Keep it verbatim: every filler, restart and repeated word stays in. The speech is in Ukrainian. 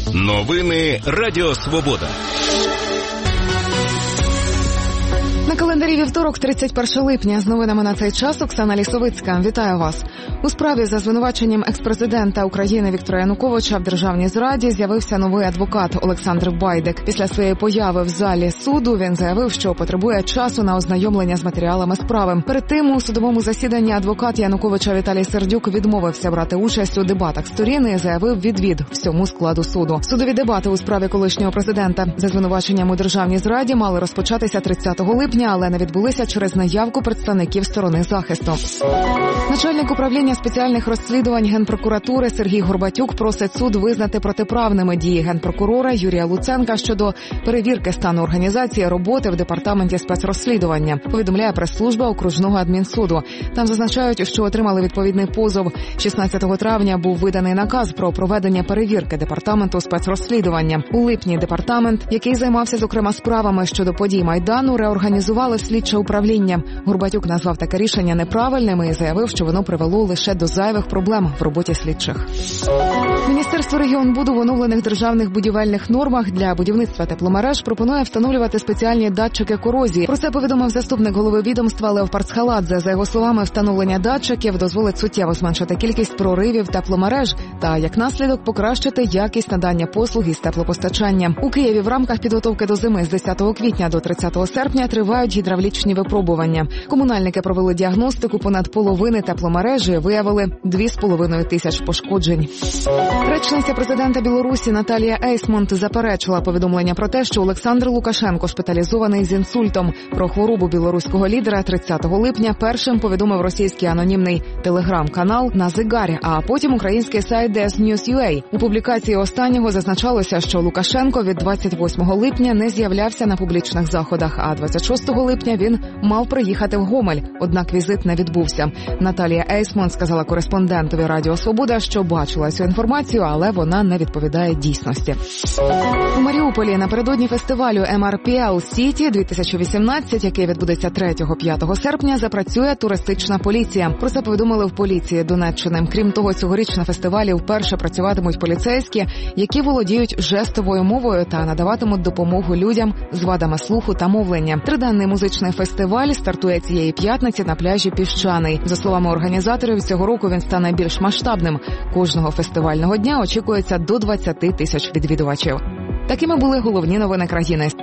Новини Радіо Свобода. На календарі вівторок, тридцять перше липня. З новинами на цей час Оксана Лісовицька. Вітаю вас. У справі за звинуваченням експрезидента України Віктора Януковича в державній зраді з'явився новий адвокат Олександр Байдик. Після своєї появи в залі суду він заявив, що потребує часу на ознайомлення з матеріалами справи. Перед тим у судовому засіданні адвокат Януковича Віталій Сердюк відмовився брати участь у дебатах сторін і заявив відвід всьому складу суду. Судові дебати у справі колишнього президента за звинуваченням у державній зраді мали розпочатися тридцятого липня, але не відбулися через наявку представників сторони захисту. Начальник управління спеціальних розслідувань Генпрокуратури Сергій Горбатюк просить суд визнати протиправними дії генпрокурора Юрія Луценка щодо перевірки стану організації роботи в департаменті спецрозслідування, повідомляє прес-служба окружного адмінсуду. Там зазначають, що отримали відповідний позов. шістнадцятого травня був виданий наказ про проведення перевірки департаменту спецрозслідування. У липні департамент, який займався, зокрема, справами щодо подій Майдану, реорганізували в слідче управління. Горбатюк назвав таке рішення неправильним і заявив, що воно привело лише до зайвих проблем в роботі слідчих. Міністерство регіонбуду в оновлених державних будівельних нормах для будівництва тепломереж пропонує встановлювати спеціальні датчики корозії. Про це повідомив заступник голови відомства Лев Парцхаладзе. За його словами, встановлення датчиків дозволить суттєво зменшити кількість проривів тепломереж та, як наслідок, покращити якість надання послуг із теплопостачання. У Києві в рамках підготовки до зими з десятого квітня до тридцятого серпня тривають гідравлічні випробування. Комунальники провели діагностику понад половини тепломережі, виявили дві з половиною тисяч пошкоджень. Речниця президента Білорусі Наталія Ейсмонт заперечила повідомлення про те, що Олександр Лукашенко шпиталізований з інсультом. Про хворобу білоруського лідера тридцятого липня першим повідомив російський анонімний телеграм-канал «Назигарі», а потім український сайт ді ес Ньюс крапка ю ей. У публікації останнього зазначалося, що Лукашенко від двадцять восьмого липня не з'являвся на публічних заходах, а двадцять шостого липня він мав приїхати в Гомель, однак візит не відбувся. Наталія Ейсмонт сказала кореспондентові Радіо Свобода, що бачила цю інформацію, але вона не відповідає дійсності. У Маріуполі напередодні фестивалю ем ар пі ел City дві тисячі вісімнадцять, який відбудеться третього-п'ятого серпня, запрацює туристична поліція. Про це повідомили в поліції Донеччини. Крім того, цьогоріч на фестивалі вперше працюватимуть поліцейські, які володіють жестовою мовою та надаватимуть допомогу людям з вадами слуху та мовлення. Триденний музичний фестиваль стартує цієї п'ятниці на пляжі Піщаний. За словами організаторів, цього року він стане більш масштабним. Кожного фестивального дня очікується до двадцяти тисяч відвідувачів. Такими були головні новини країни.